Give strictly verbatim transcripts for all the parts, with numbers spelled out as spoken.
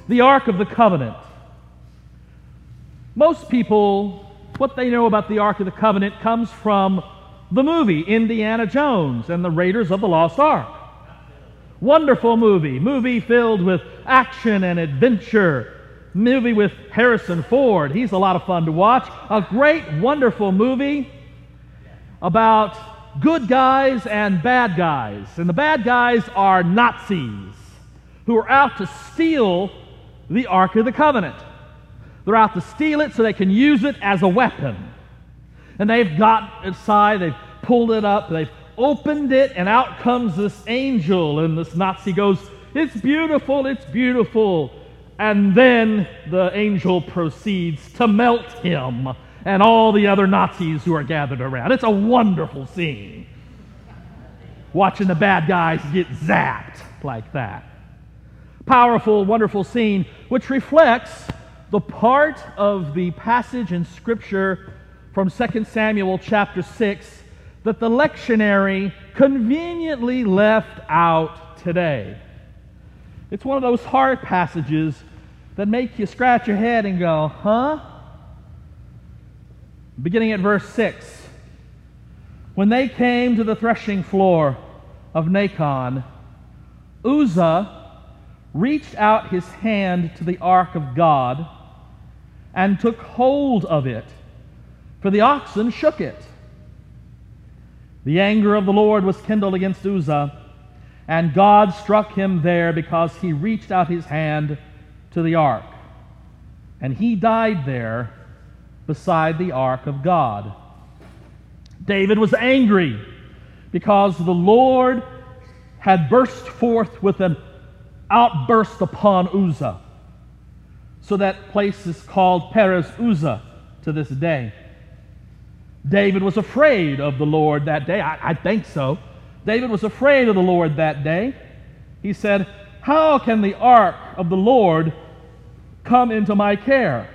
The Ark of the Covenant. Most people, what they know about the Ark of the Covenant comes from the movie Indiana Jones and the Raiders of the Lost Ark. Wonderful movie. Movie filled with action and adventure. Movie with Harrison Ford. He's a lot of fun to watch. A great, wonderful movie about good guys and bad guys. And the bad guys are Nazis who are out to steal the Ark of the Covenant. They're out to steal it so they can use it as a weapon. And they've got inside, they've pulled it up, they've opened it, and out comes this angel, and this Nazi goes, "It's beautiful, it's beautiful." And then the angel proceeds to melt him and all the other Nazis who are gathered around. It's a wonderful scene. Watching the bad guys get zapped like that. Powerful, wonderful scene, which reflects the part of the passage in Scripture from Second Samuel chapter six that the lectionary conveniently left out today. It's one of those hard passages that make you scratch your head and go, huh? Beginning at verse six. When they came to the threshing floor of Nacon, Uzzah reached out his hand to the ark of God and took hold of it, for the oxen shook it. The anger of the Lord was kindled against Uzzah, and God struck him there because he reached out his hand to the ark. And he died there beside the ark of God. David was angry because the Lord had burst forth with an outburst upon Uzzah. So that place is called Perez Uzzah to this day. David was afraid of the Lord that day. I, I think so. David was afraid of the Lord that day. He said, "How can the ark of the Lord come into my care?"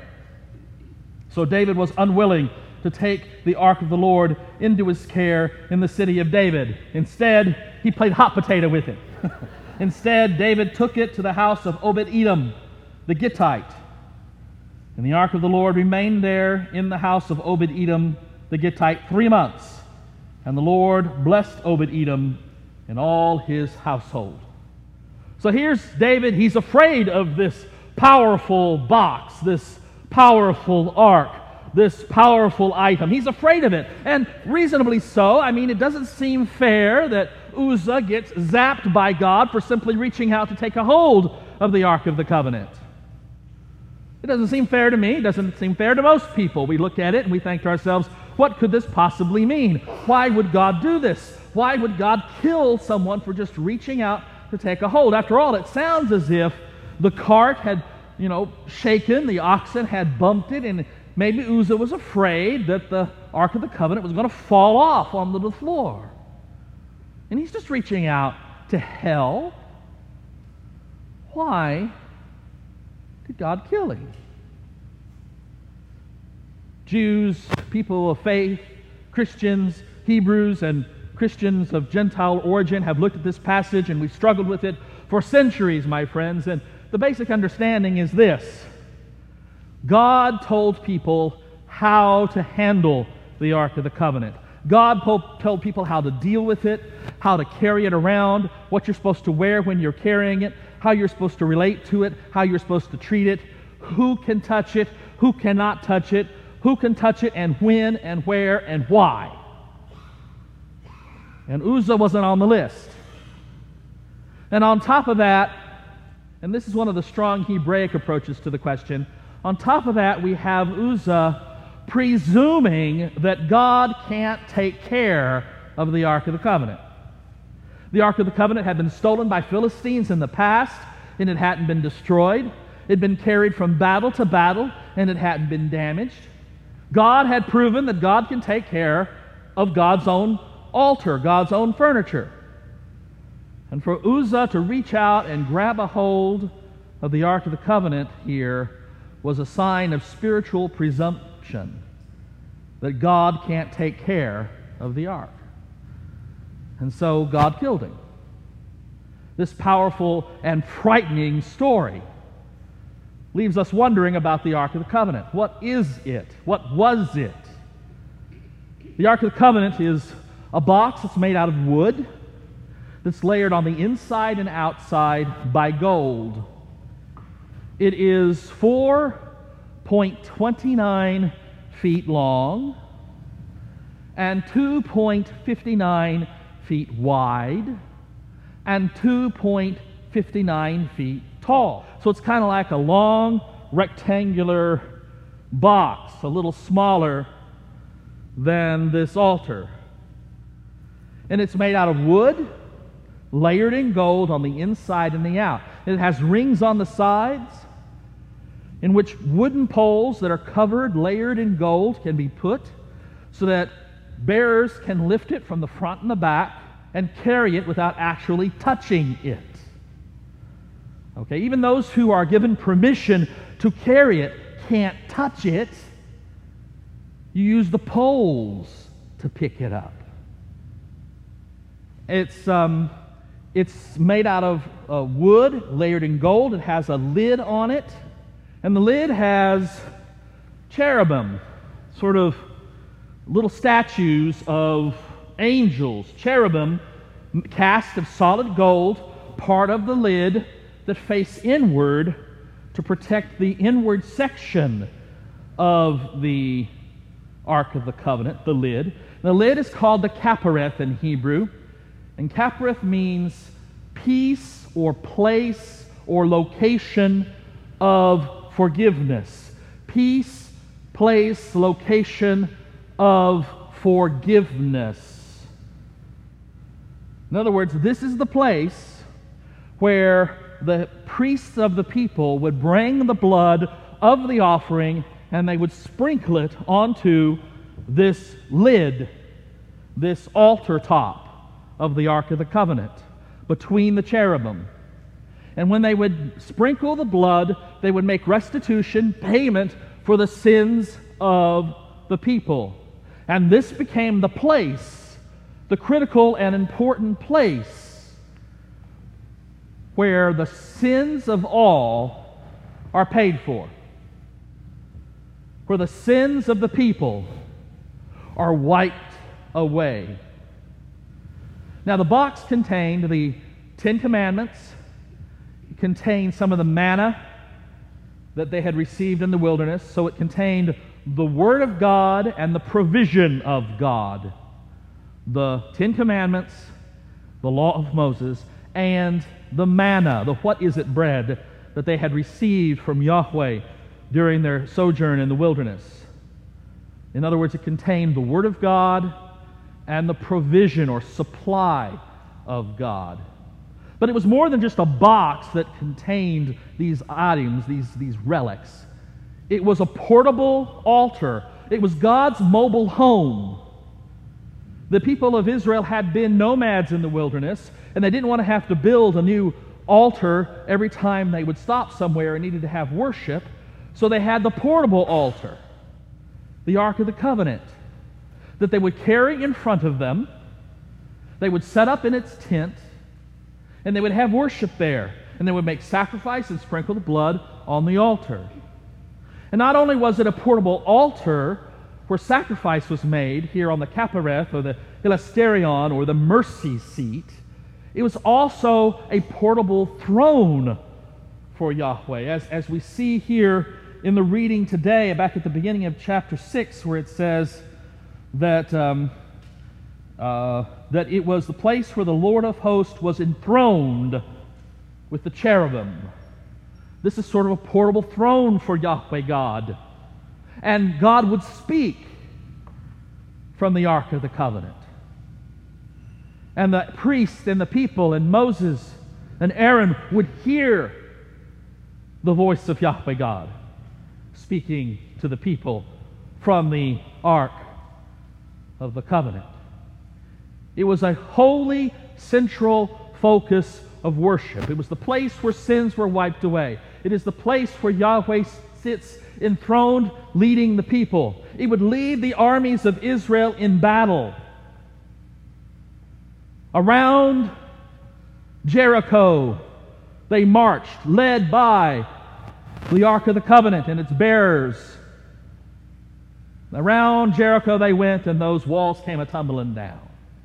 So David was unwilling to take the ark of the Lord into his care in the city of David. Instead, he played hot potato with it. Instead, David took it to the house of Obed-Edom, the Gittite. And the ark of the Lord remained there in the house of Obed-Edom, the Gittite, three months. And the Lord blessed Obed-Edom and all his household. So here's David. He's afraid of this powerful box, this powerful ark, this powerful item. He's afraid of it, and reasonably so. I mean, it doesn't seem fair that Uzzah gets zapped by God for simply reaching out to take a hold of the Ark of the Covenant. It doesn't seem fair to me. It doesn't seem fair to most people. We look at it and we think to ourselves, what could this possibly mean? Why would God do this? Why would God kill someone for just reaching out to take a hold? After all, it sounds as if the cart had, you know, shaken, the oxen had bumped it, and maybe Uzzah was afraid that the Ark of the Covenant was going to fall off onto the floor. And he's just reaching out to help. Why did God kill him? Jews, people of faith, Christians, Hebrews, and Christians of Gentile origin have looked at this passage, and we've struggled with it for centuries, my friends. And the basic understanding is this: God told people how to handle the Ark of the Covenant. God told people how to deal with it, how to carry it around, what you're supposed to wear when you're carrying it, how you're supposed to relate to it, how you're supposed to treat it, who can touch it, who cannot touch it, who can touch it, and when and where and why. And Uzzah wasn't on the list. And on top of that, and this is one of the strong Hebraic approaches to the question, on top of that we have Uzzah presuming that God can't take care of the Ark of the Covenant. The Ark of the Covenant had been stolen by Philistines in the past, and it hadn't been destroyed. It had been carried from battle to battle, and it hadn't been damaged. God had proven that God can take care of God's own altar, God's own furniture. And for Uzzah to reach out and grab a hold of the Ark of the Covenant here was a sign of spiritual presumption that God can't take care of the ark. And so God killed him. This powerful and frightening story leaves us wondering about the Ark of the Covenant. What is it? What was it? The Ark of the Covenant is a box that's made out of wood that's layered on the inside and outside by gold. It is four point two nine feet long and two point five nine feet wide and two point five nine feet tall. So it's kind of like a long rectangular box, a little smaller than this altar. And it's made out of wood, layered in gold on the inside and the out. It has rings on the sides in which wooden poles that are covered, layered in gold, can be put so that bearers can lift it from the front and the back and carry it without actually touching it. Okay, even those who are given permission to carry it can't touch it. You use the poles to pick it up. It's um, it's made out of uh, wood, layered in gold. It has a lid on it, and the lid has cherubim, sort of little statues of angels. Cherubim cast of solid gold, part of the lid that face inward to protect the inward section of the Ark of the Covenant, the lid. The lid is called the Kapareth in Hebrew, and Kapareth means piece or place or location of forgiveness. Peace, place, location of forgiveness. In other words, this is the place where the priests of the people would bring the blood of the offering and they would sprinkle it onto this lid, this altar top of the Ark of the Covenant, between the cherubim. And when they would sprinkle the blood, they would make restitution, payment for the sins of the people. And this became the place, the critical and important place, where the sins of all are paid for, where the sins of the people are wiped away. Now, the box contained the Ten Commandments. It contained some of the manna that they had received in the wilderness. So it contained the Word of God and the provision of God. The Ten Commandments, the law of Moses, and the manna, the what is it bread that they had received from Yahweh during their sojourn in the wilderness. In other words, it contained the Word of God and the provision or supply of God. But it was more than just a box that contained these items, these, these relics. It was a portable altar. It was God's mobile home. The people of Israel had been nomads in the wilderness, and they didn't want to have to build a new altar every time they would stop somewhere and needed to have worship. So they had the portable altar, the Ark of the Covenant, that they would carry in front of them. They would set up in its tent, and they would have worship there. And they would make sacrifice and sprinkle the blood on the altar. And not only was it a portable altar where sacrifice was made here on the Kapareth or the Hilasterion or the mercy seat, it was also a portable throne for Yahweh. As, as we see here in the reading today, back at the beginning of chapter six, where it says that, um, uh, that it was the place where the Lord of hosts was enthroned with the cherubim. This is sort of a portable throne for Yahweh God. And God would speak from the Ark of the Covenant. And the priests and the people and Moses and Aaron would hear the voice of Yahweh God speaking to the people from the Ark of the Covenant. It was a holy central focus of worship. It was the place where sins were wiped away. It is the place where Yahweh sits enthroned, leading the people. It would lead the armies of Israel in battle. Around Jericho, they marched, led by the Ark of the Covenant and its bearers. Around Jericho they went, and those walls came a-tumbling down.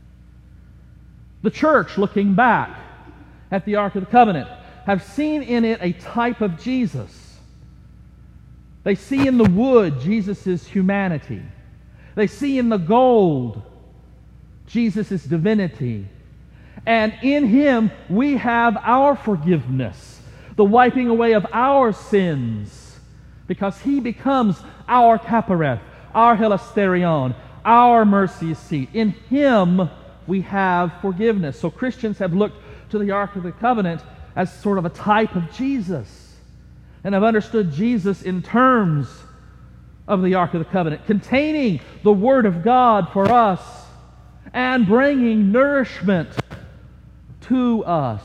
The church, looking back at the Ark of the Covenant, have seen in it a type of Jesus. They see in the wood Jesus' humanity. They see in the gold Jesus' divinity. And in Him we have our forgiveness, the wiping away of our sins, because He becomes our Kapareth, our Hilasterion, our mercy seat. In Him we have forgiveness. So Christians have looked to the Ark of the Covenant as sort of a type of Jesus, and have understood Jesus in terms of the Ark of the Covenant, containing the Word of God for us and bringing nourishment to us.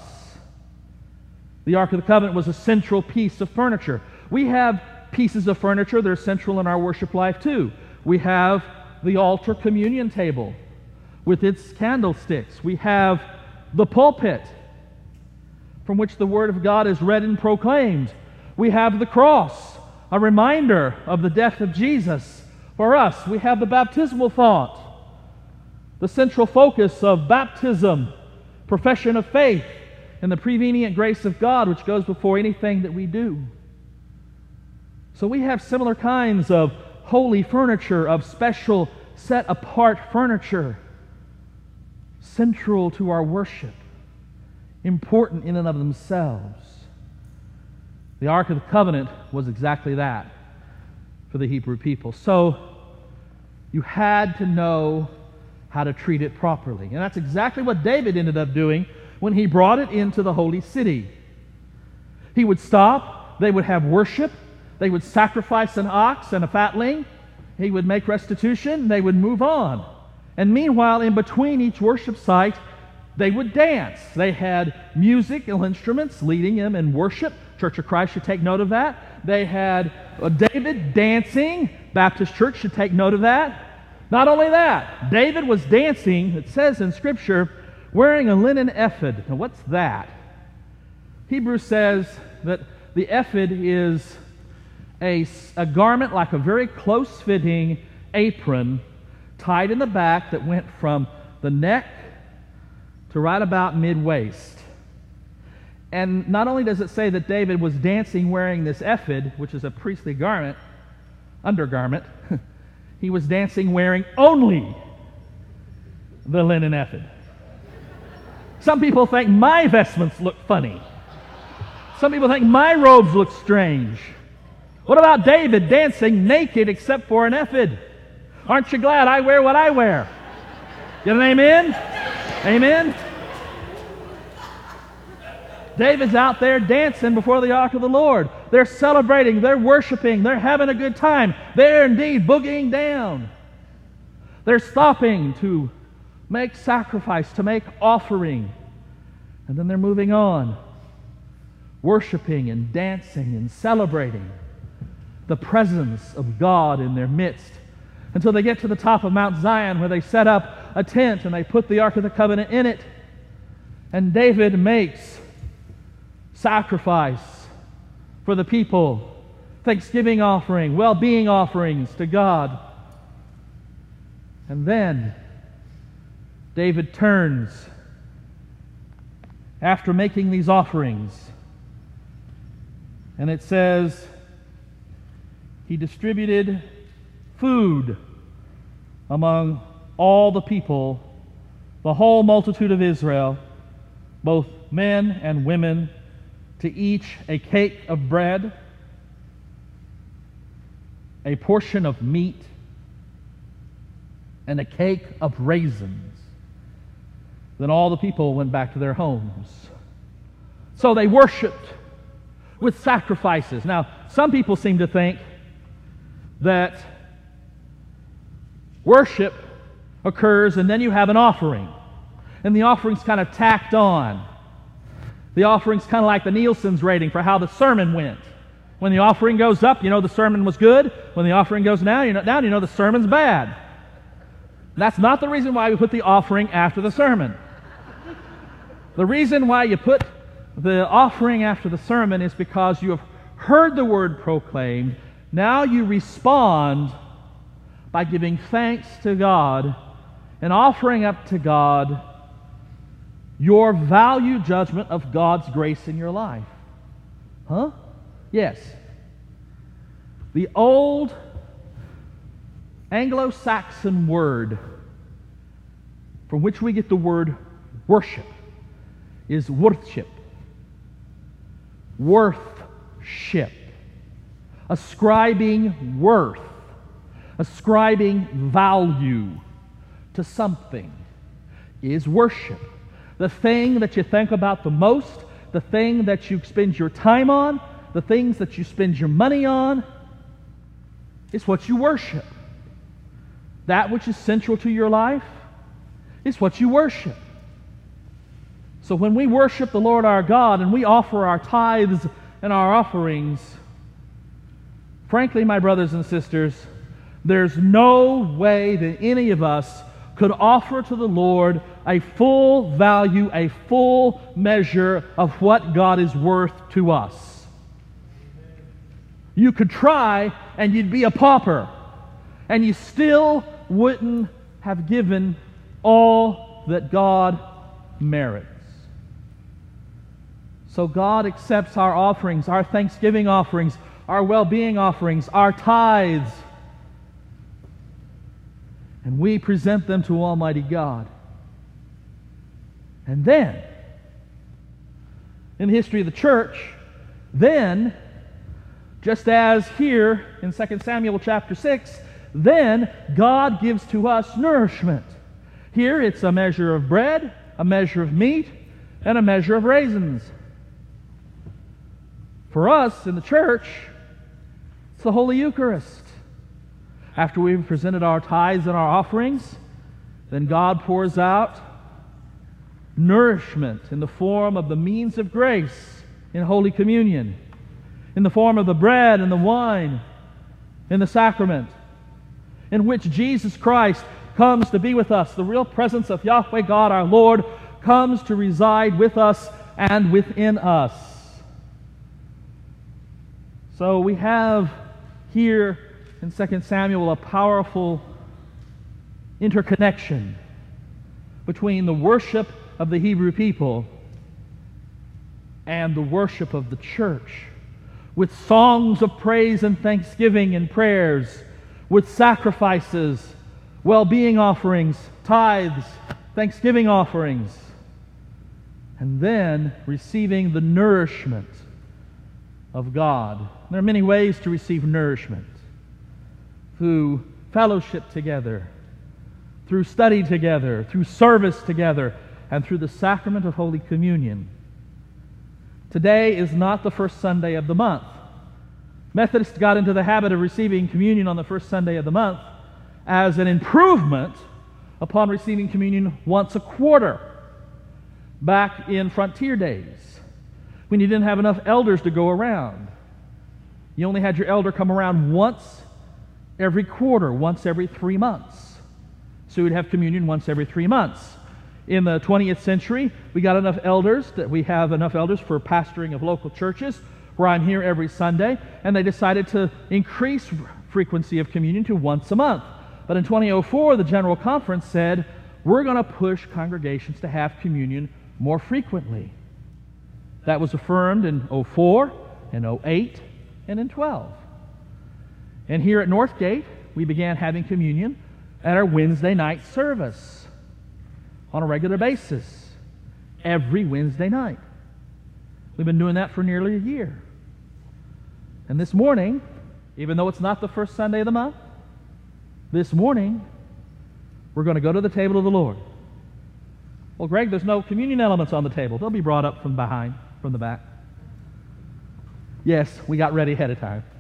The Ark of the Covenant was a central piece of furniture. We have pieces of furniture that are central in our worship life too. We have the altar communion table with its candlesticks. We have the pulpit from which the Word of God is read and proclaimed. We have the cross, a reminder of the death of Jesus for us. We have the baptismal font, the central focus of baptism, profession of faith, and the prevenient grace of God which goes before anything that we do. So we have similar kinds of holy furniture, of special set-apart furniture, central to our worship, important in and of themselves. The Ark of the Covenant was exactly that for the Hebrew people. So you had to know how to treat it properly. And that's exactly what David ended up doing when he brought it into the holy city. He would stop, they would have worship, they would sacrifice an ox and a fatling, he would make restitution, they would move on. And meanwhile, in between each worship site, they would dance. They had musical instruments leading them in worship. Church of Christ should take note of that. They had uh, David dancing. Baptist Church should take note of that. Not only that, David was dancing, it says in Scripture, wearing a linen ephod. Now what's that? Hebrews says that the ephod is a, a garment like a very close-fitting apron tied in the back that went from the neck to right about mid-waist. And not only does it say that David was dancing wearing this ephod, which is a priestly garment, undergarment, he was dancing wearing only the linen ephod. Some people think my vestments look funny. Some people think my robes look strange. What about David dancing naked except for an ephod? Aren't you glad I wear what I wear? Get an amen? Amen? David's out there dancing before the ark of the Lord. They're celebrating, they're worshiping, they're having a good time. They're indeed boogieing down. They're stopping to make sacrifice, to make offering. And then they're moving on, worshiping and dancing and celebrating the presence of God in their midst, until they get to the top of Mount Zion, where they set up a tent and they put the Ark of the Covenant in it. And David makes sacrifice for the people, thanksgiving offering, well-being offerings to God. And then David turns after making these offerings, and it says he distributed food among all the people, the whole multitude of Israel, both men and women, to each a cake of bread, a portion of meat, and a cake of raisins. Then all the people went back to their homes. So they worshiped with sacrifices. Now, some people seem to think that worship occurs and then you have an offering, and the offering's kind of tacked on. The offering's kind of like the Nielsen's rating for how the sermon went. When the offering goes up, you know the sermon was good. When the offering goes down, you know, down, you know the sermon's bad. That's not the reason why we put the offering after the sermon. The reason why you put the offering after the sermon is because you have heard the word proclaimed, now you respond by giving thanks to God and offering up to God your value judgment of God's grace in your life. Huh? Yes. The old Anglo-Saxon word from which we get the word worship is worship. Worthship. Ascribing worth. Ascribing value to something is worship. The thing that you think about the most, the thing that you spend your time on, the things that you spend your money on, is what you worship. That which is central to your life is what you worship. So when we worship the Lord our God and we offer our tithes and our offerings, frankly, my brothers and sisters, there's no way that any of us could offer to the Lord a full value, a full measure of what God is worth to us. You could try and you'd be a pauper, and you still wouldn't have given all that God merits. So God accepts our offerings, our thanksgiving offerings, our well-being offerings, our tithes, and we present them to Almighty God. And then, in the history of the church, then, just as here in Second Samuel chapter six, then God gives to us nourishment. Here it's a measure of bread, a measure of meat, and a measure of raisins. For us in the church, it's the Holy Eucharist. After we've presented our tithes and our offerings, then God pours out nourishment in the form of the means of grace in Holy Communion, in the form of the bread and the wine in the sacrament, in which Jesus Christ comes to be with us. The real presence of Yahweh God our Lord comes to reside with us and within us. So we have here in Second Samuel a powerful interconnection between the worship of the Hebrew people and the worship of the church, with songs of praise and thanksgiving and prayers, with sacrifices, well-being offerings, tithes, thanksgiving offerings, and then receiving the nourishment of God. There are many ways to receive nourishment: through fellowship together, through study together, through service together, and through the sacrament of Holy Communion. Today is not the first Sunday of the month. Methodists got into the habit of receiving communion on the first Sunday of the month as an improvement upon receiving communion once a quarter back in frontier days, when you didn't have enough elders to go around. You only had your elder come around once every quarter, once every three months. So you'd have communion once every three months. In the twentieth century, we got enough elders that we have enough elders for pastoring of local churches, where I'm here every Sunday, and they decided to increase frequency of communion to once a month. But in twenty oh four, the General Conference said, we're going to push congregations to have communion more frequently. That was affirmed in oh four, in oh eight, and in twelve. And here at Northgate, we began having communion at our Wednesday night service on a regular basis, every Wednesday night. We've been doing that for nearly a year. And this morning, even though it's not the first Sunday of the month, this morning, we're going to go to the table of the Lord. Well, Greg, there's no communion elements on the table. They'll be brought up from behind, from the back. Yes, we got ready ahead of time.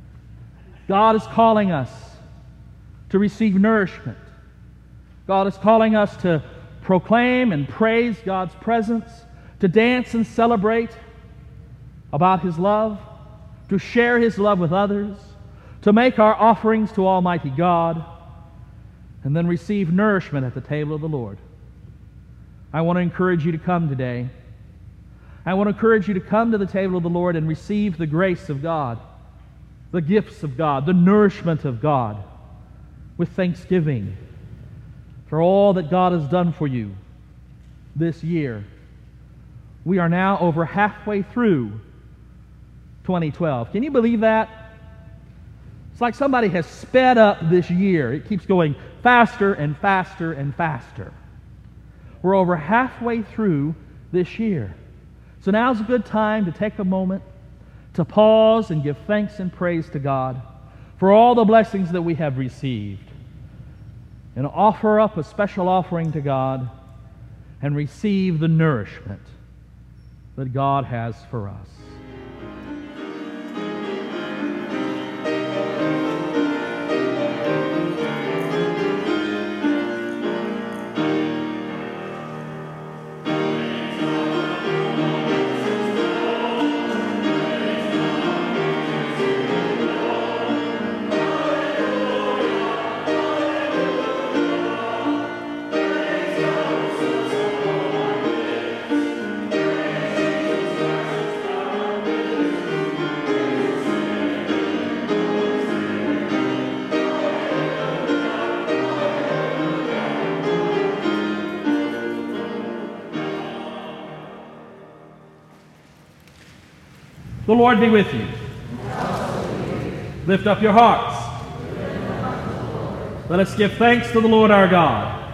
God is calling us to receive nourishment. God is calling us to proclaim and praise God's presence, to dance and celebrate about His love, to share His love with others, to make our offerings to Almighty God, and then receive nourishment at the table of the Lord. I want to encourage you to come today. I want to encourage you to come to the table of the Lord and receive the grace of God, the gifts of God, the nourishment of God, with thanksgiving for all that God has done for you this year. We are now over halfway through twenty twelve. Can you believe that? It's like somebody has sped up this year. It keeps going faster and faster and faster. We're over halfway through this year. So now's a good time to take a moment to pause and give thanks and praise to God for all the blessings that we have received, and offer up a special offering to God and receive the nourishment that God has for us. The Lord be with you. Lift up your hearts. Let us give thanks to the Lord our God.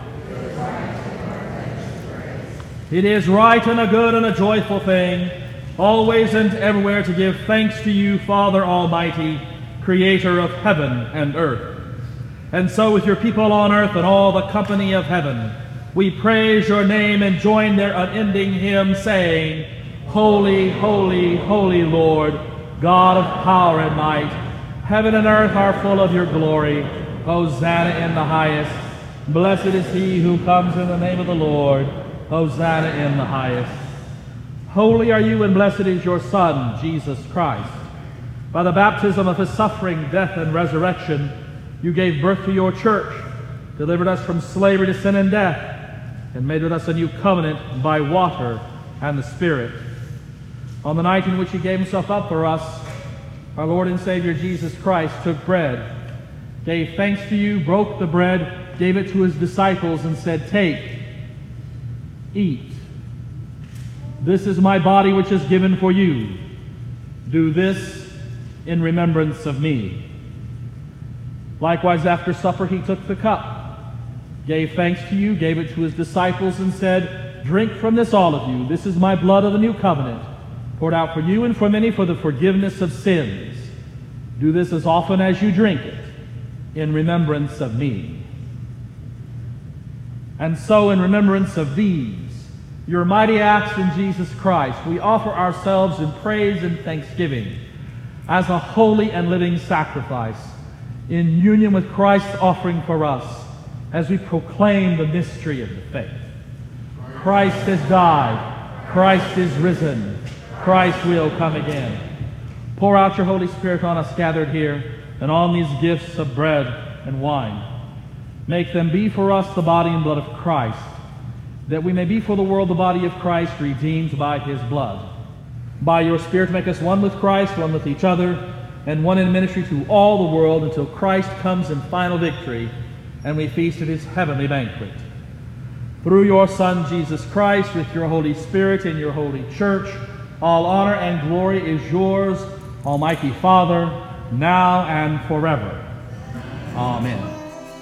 It is right and a good and a joyful thing, always and everywhere, to give thanks to you, Father Almighty, Creator of heaven and earth. And so with your people on earth and all the company of heaven, we praise your name and join their unending hymn, saying, Holy, holy, holy Lord, God of power and might, heaven and earth are full of your glory. Hosanna in the highest. Blessed is he who comes in the name of the Lord. Hosanna in the highest. Holy are you, and blessed is your Son, Jesus Christ. By the baptism of his suffering, death, and resurrection, you gave birth to your church, delivered us from slavery to sin and death, and made with us a new covenant by water and the Spirit. On the night in which he gave himself up for us, our Lord and Savior Jesus Christ took bread, gave thanks to you, broke the bread, gave it to his disciples, and said, Take, eat. This is my body which is given for you. Do this in remembrance of me. Likewise, after supper, he took the cup, gave thanks to you, gave it to his disciples, and said, Drink from this, all of you. This is my blood of the new covenant, poured out for you and for many for the forgiveness of sins. Do this as often as you drink it, in remembrance of me. And so, in remembrance of these, your mighty acts in Jesus Christ, we offer ourselves in praise and thanksgiving as a holy and living sacrifice, in union with Christ's offering for us, as we proclaim the mystery of the faith. Christ has died. Christ is risen. Christ will come again. Pour out your Holy Spirit on us gathered here, and on these gifts of bread and wine. Make them be for us the body and blood of Christ, that we may be for the world the body of Christ, redeemed by his blood. By your Spirit make us one with Christ, one with each other, and one in ministry to all the world, until Christ comes in final victory and we feast at his heavenly banquet. Through your Son, Jesus Christ, with your Holy Spirit and your holy church, all honor and glory is yours, Almighty Father, now and forever. Amen.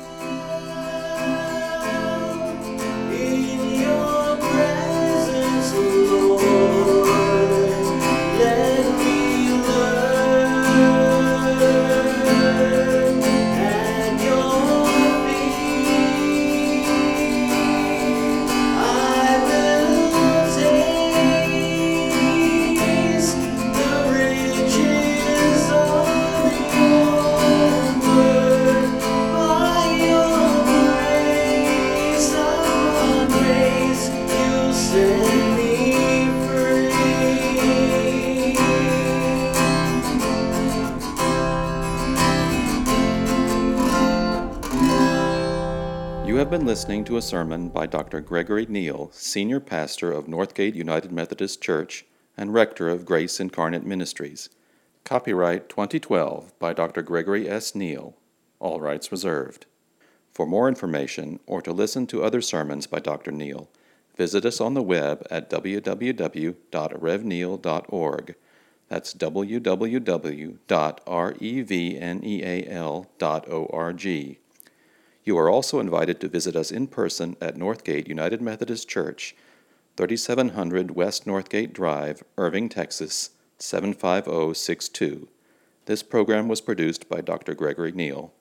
You have been listening to a sermon by Doctor Gregory Neal, Senior Pastor of Northgate United Methodist Church and Rector of Grace Incarnate Ministries. Copyright twenty twelve by Doctor Gregory S. Neal. All rights reserved. For more information or to listen to other sermons by Doctor Neal, visit us on the web at w w w dot rev neal dot org. That's w w w dot rev neal dot org. You are also invited to visit us in person at Northgate United Methodist Church, thirty-seven hundred West Northgate Drive, Irving, Texas, seven five zero six two. This program was produced by Doctor Gregory Neal.